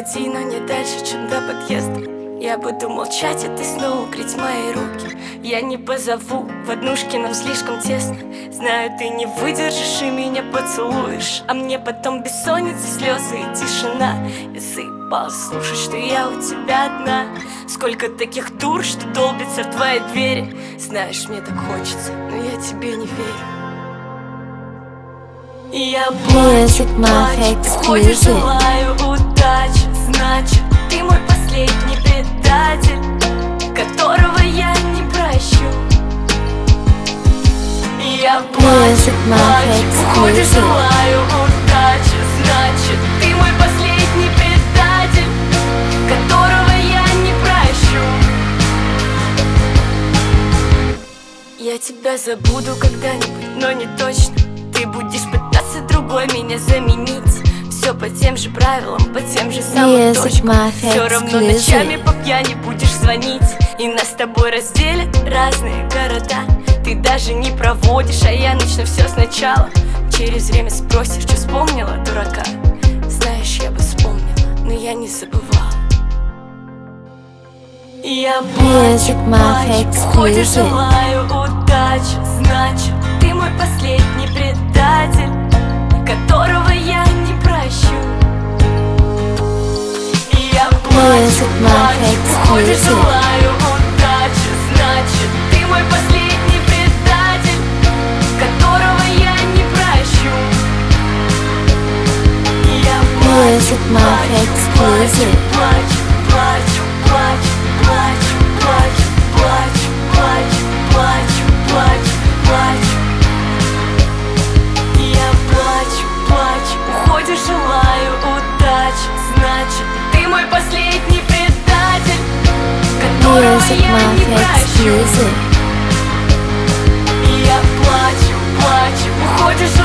Проводи, но не дальше, чем до подъезда. Я буду молчать, а ты снова греть мои руки. Я не позову, в однушке нам слишком тесно. Знаю, ты не выдержишь и меня поцелуешь, а мне потом бессонница, слезы и тишина. Я заебалась слушать, что я у тебя одна. Сколько таких дур, что долбится в твоей двери. Знаешь, мне так хочется, но я тебе не верю. Я плачу, уходишь, желаю удачи. Значит, ты мой последний предатель, которого я не прощу. Я плачу, уходишь, желаю удачи. Значит, ты мой последний предатель, которого я не прощу. Я тебя забуду когда-нибудь, но не точно. Ты будешь пытаться другой меня заменить. Все по тем же правилам, по тем же самым точкам. Все равно ночами по пьяни будешь звонить, и нас с тобой разделят разные города. Ты даже не проводишь, а я начну все сначала. Через время спросишь, что вспомнила, дурака. Знаешь, я бы вспомнила, но я не забывала. Я плачу, уходишь, желаю удачи. Значит, ты мой последний предатель, которого я не прощу. Я плачу, уходишь, желаю удачи. Значит, ты мой последний предатель, которого я не прощу. Я плачу, плачу, плачу, плачу, плачу, плачу, плачу, плачу, плачу, плачу, плачу, плачу. Я плачу, плачу, уходишь, желаю удачи. Значит, ты мой последний предатель, которого я не прощу. Я плачу, плачу, уходишь,